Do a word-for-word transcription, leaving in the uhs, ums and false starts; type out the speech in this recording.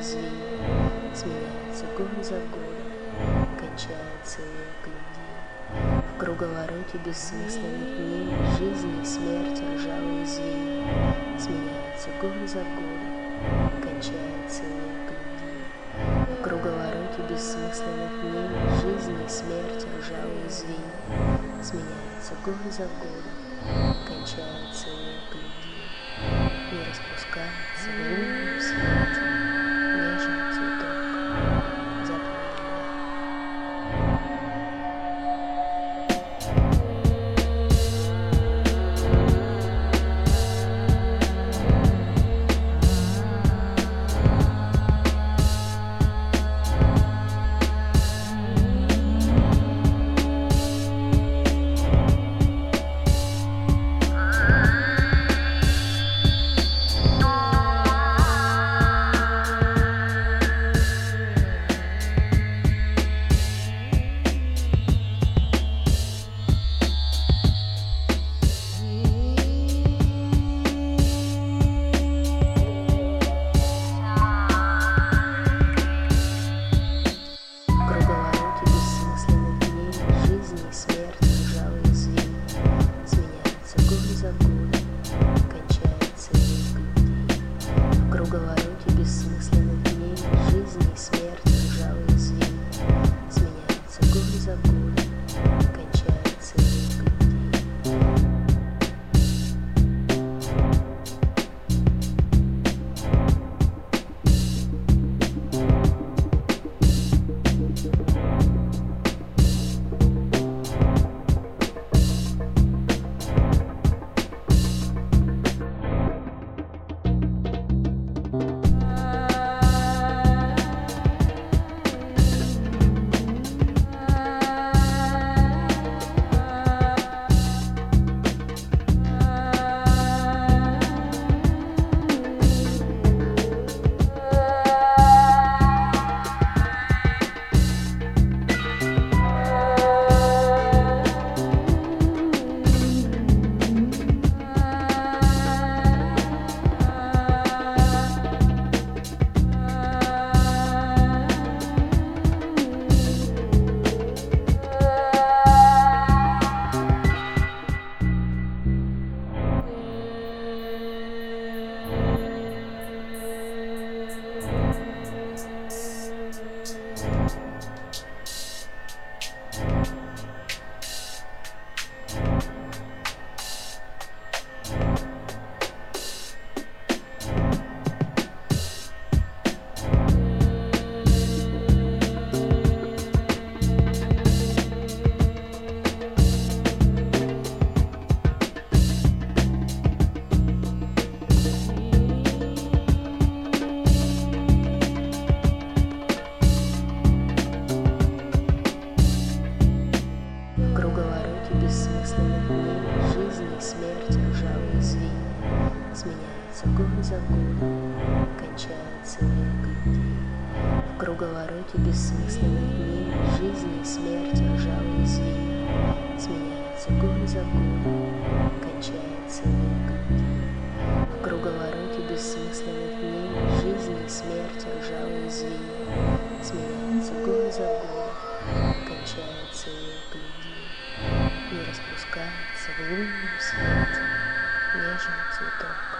ржавые звенья. Сменяется год за годом, кончается век людей. В круговороте бессмысленных дней жизни и смерти ржавые звенья. Сменяется год за годом, кончается век людей. В круговороте бессмысленных дней жизни и смерти ржавые звенья. Сменяется год за годом, кончается век людей. И распускается в лунном свете нежный цветок забвения. В круговороте бессмысленных дней жизни и смерти ржавые звенья. Сменяется год за годом, кончается век людей. Бессмысленных дней жизни и смерти ржавые звенья. Сменяется год за годом, кончается век людей. В круговороте бессмысленных дней жизни и смерти ржавые звенья. Сменяется год за годом, кончается век людей. В круговороте бессмысленных дней жизни и смерти ржавые звенья. Сменяется год за годом, кончается век людей. И распускается в лунном свете нежный цветок